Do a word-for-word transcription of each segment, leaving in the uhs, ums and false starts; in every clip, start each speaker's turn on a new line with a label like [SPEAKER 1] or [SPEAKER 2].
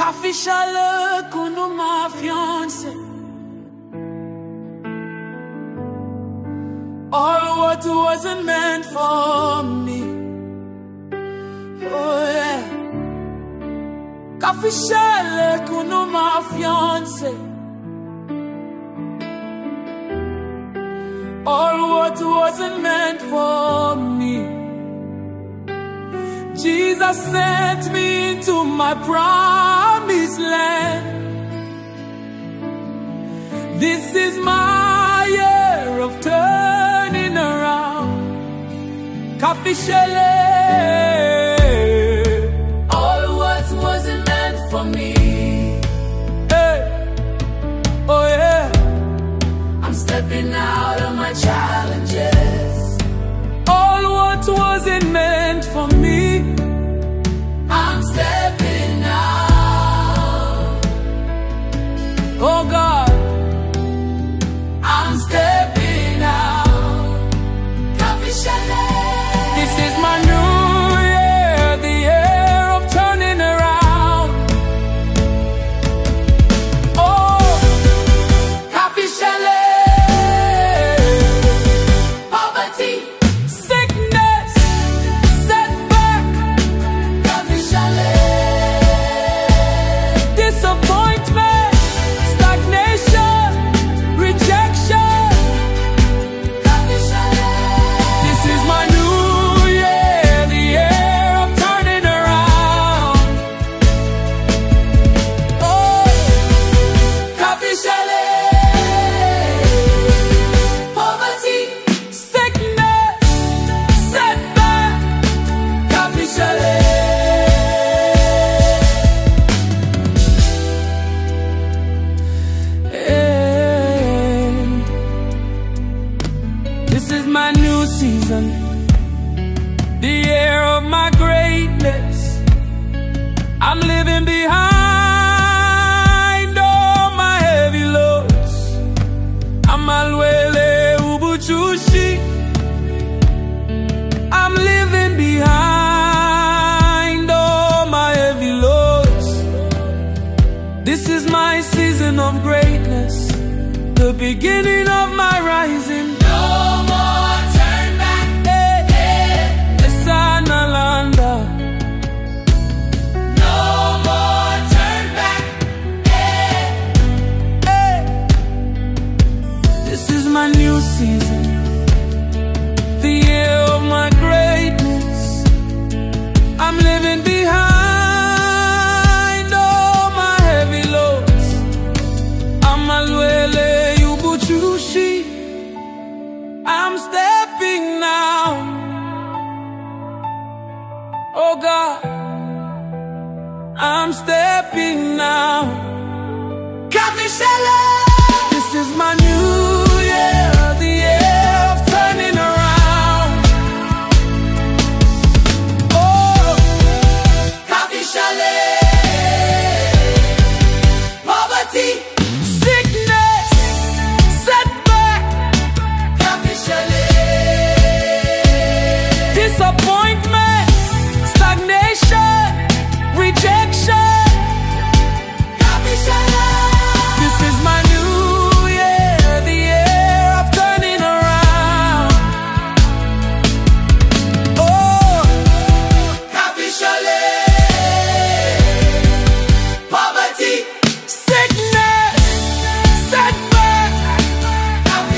[SPEAKER 1] Coffee chalet con ma fiance. All what wasn't meant for me. Oh yeah. Coffee chalet con ma fiance. All what wasn't meant for me. Jesus sent me into my promised land. This is my year of turning around. Coffee chalet. All what wasn't meant for me. Hey. Oh yeah. I'm stepping out of my challenges. All what wasn't meant for me. I'm stepping out. Oh God, I'm stepping out. Coffee chalet. This is my new year, the year of turning around. Oh, coffee chalet. Poverty, sickness, setback. Coffee chalet. Disappointment, stagnation, rejection. Coffee chalet. This is my new year, the year of turning around. Oh, coffee chalet. Poverty, sickness, setback. Coffee chalet. Hey. This is my new season, the year of my greatness. I'm living behind all my heavy loads. Amalwele ubuchushi. I'm living behind all my heavy loads. This is my season of greatness, the beginning of my rising. No more turn back. Hey, hey. Esanalanda. No more turn back. Hey, hey. This is my new season, the year of my greatness. I'm living behind all my heavy loads. Amalwele ubuchushi. I'm stepping now. Oh God, I'm stepping now. Coffee chalet. This is my new year, the year of turning around. Oh, coffee chalet. Poverty, sickness, setback. Coffee chalet. Disappointment, stagnation, rejection. Coffee chalet. This is my new year, the year of turning around. Oh, coffee chalet. Poverty, sickness, setback. Coffee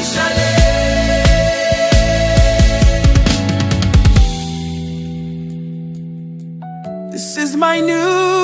[SPEAKER 1] chalet. This is my new